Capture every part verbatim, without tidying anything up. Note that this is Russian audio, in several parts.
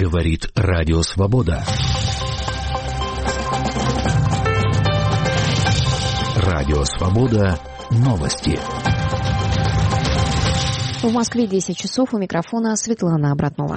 Говорит Радио Свобода. Радио Свобода. Новости. В Москве десять часов. У микрофона Светлана Обратнова.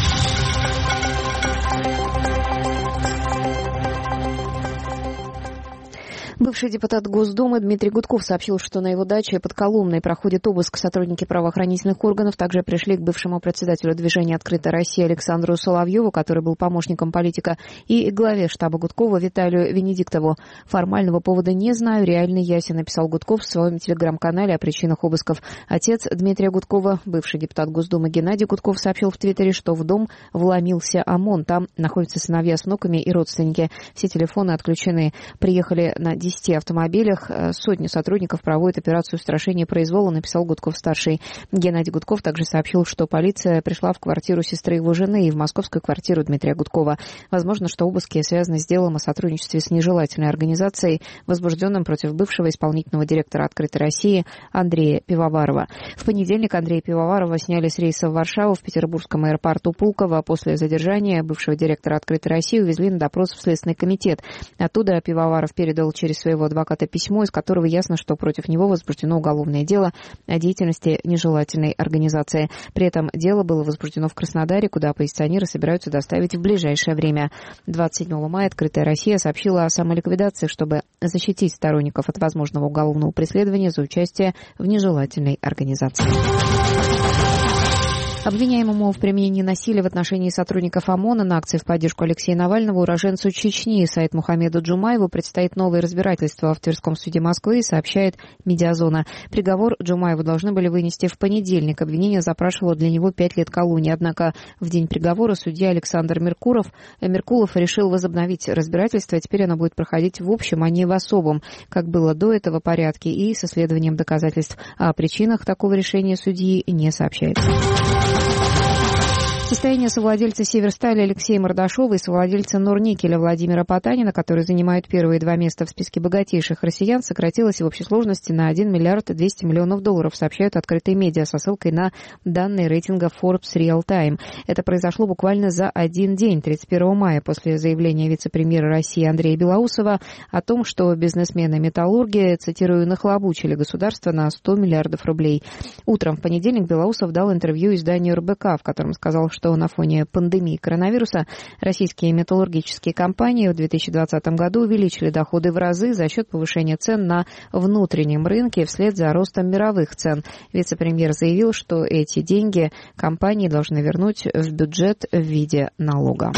Бывший депутат Госдумы Дмитрий Гудков сообщил, что на его даче под Коломной проходит обыск. Сотрудники правоохранительных органов также пришли к бывшему председателю движения «Открытая Россия» Александру Соловьеву, который был помощником политика, и главе штаба Гудкова Виталию Венедиктову. «Формального повода не знаю, реальный ясен», написал Гудков в своем телеграм-канале о причинах обысков. Отец Дмитрия Гудкова, бывший депутат Госдумы Геннадий Гудков, сообщил в Твиттере, что в дом вломился ОМОН. Там находятся сыновья с внуками и родственники. Все телефоны отключены. Приехали на десяти автомобилях. Сотни сотрудников проводят операцию устрашения произвола, написал Гудков-старший. Геннадий Гудков также сообщил, что полиция пришла в квартиру сестры его жены и в московскую квартиру Дмитрия Гудкова. Возможно, что обыски связаны с делом о сотрудничестве с нежелательной организацией, возбужденным против бывшего исполнительного директора «Открытой России» Андрея Пивоварова. В понедельник Андрея Пивоварова сняли с рейса в Варшаву в петербургском аэропорту Пулково. После задержания бывшего директора «Открытой России» увезли на допрос в Следственный комитет. Оттуда Пивоваров передал через своего адвоката письмо, из которого ясно, что против него возбуждено уголовное дело о деятельности нежелательной организации. При этом дело было возбуждено в Краснодаре, куда оппозиционеры собираются доставить в ближайшее время. двадцать седьмого мая «Открытая Россия» сообщила о самоликвидации, чтобы защитить сторонников от возможного уголовного преследования за участие в нежелательной организации. Обвиняемому в применении насилия в отношении сотрудников ОМОНа на акции в поддержку Алексея Навального, уроженцу Чечни Саид Мухаммеду Джумаеву, предстоит новое разбирательство в Тверском суде Москвы, сообщает «Медиазона». Приговор Джумаеву должны были вынести в понедельник. Обвинение запрашивало для него пять лет колонии. Однако в день приговора судья Александр Меркуров, Меркулов решил возобновить разбирательство. Теперь оно будет проходить в общем, а не в особом, как было до этого порядке, и с исследованием доказательств. О причинах такого решения судьи не сообщается. Состояние совладельца «Северстали» Алексея Мордашова и совладельца «Норникеля» Владимира Потанина, которые занимают первые два места в списке богатейших россиян, сократилось в общей сложности на один миллиард двести миллионов долларов, сообщают открытые медиа со ссылкой на данные рейтинга Forbes Real Time. Это произошло буквально за один день, тридцать первого мая, после заявления вице-премьера России Андрея Белоусова о том, что бизнесмены-металлурги, цитирую, нахлобучили государство на сто миллиардов рублей. Утром в понедельник Белоусов дал интервью изданию эр бэ ка, в котором сказал, что на фоне пандемии коронавируса российские металлургические компании в две тысячи двадцатом году увеличили доходы в разы за счет повышения цен на внутреннем рынке вслед за ростом мировых цен. Вице-премьер заявил, что эти деньги компании должны вернуть в бюджет в виде налога.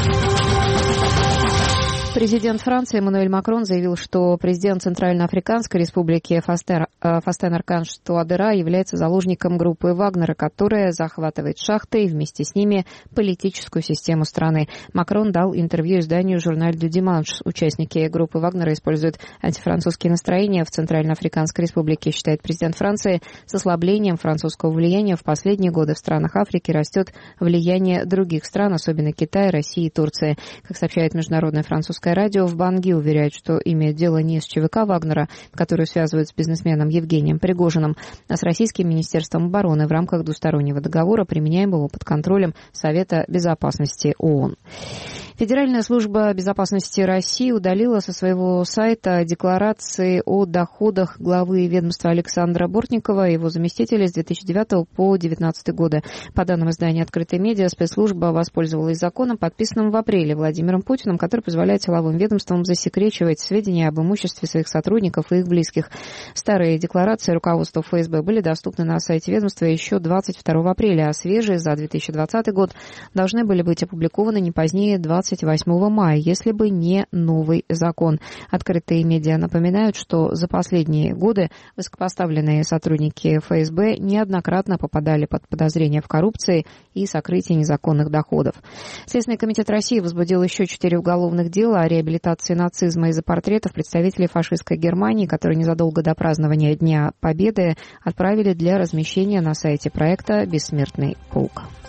Президент Франции Эммануэль Макрон заявил, что президент Центральноафриканской республики Фастен, Фастен Арканж Туадера является заложником группы Вагнера, которая захватывает шахты и вместе с ними политическую систему страны. Макрон дал интервью изданию «Журналь дю Диманш». Участники группы Вагнера используют антифранцузские настроения в Центральноафриканской республике, считает президент Франции. С ослаблением французского влияния в последние годы в странах Африки растет влияние других стран, особенно Китая, России и Турции. Как сообщает международное французское радио, в Банги уверяют, что имеют дело не с ЧВК Вагнера, которую связывают с бизнесменом Евгением Пригожиным, а с Российским министерством обороны в рамках двустороннего договора, применяемого под контролем Совета безопасности ООН. Федеральная служба безопасности России удалила со своего сайта декларации о доходах главы ведомства Александра Бортникова и его заместителя с две тысячи девятого по две тысячи девятнадцатый годы. По данным издания «Открытые медиа», спецслужба воспользовалась законом, подписанным в апреле Владимиром Путиным, который позволяет силовым ведомствам засекречивать сведения об имуществе своих сотрудников и их близких. Старые декларации руководства эф эс бэ были доступны на сайте ведомства еще двадцать второго апреля, а свежие за две тысячи двадцатый год должны были быть опубликованы не позднее двадцать восьмого мая, если бы не новый закон. Открытые медиа напоминают, что за последние годы высокопоставленные сотрудники эф эс бэ неоднократно попадали под подозрения в коррупции и сокрытии незаконных доходов. Следственный комитет России возбудил еще четыре уголовных дела о реабилитации нацизма из-за портретов представителей фашистской Германии, которые незадолго до празднования Дня Победы отправили для размещения на сайте проекта «Бессмертный полк».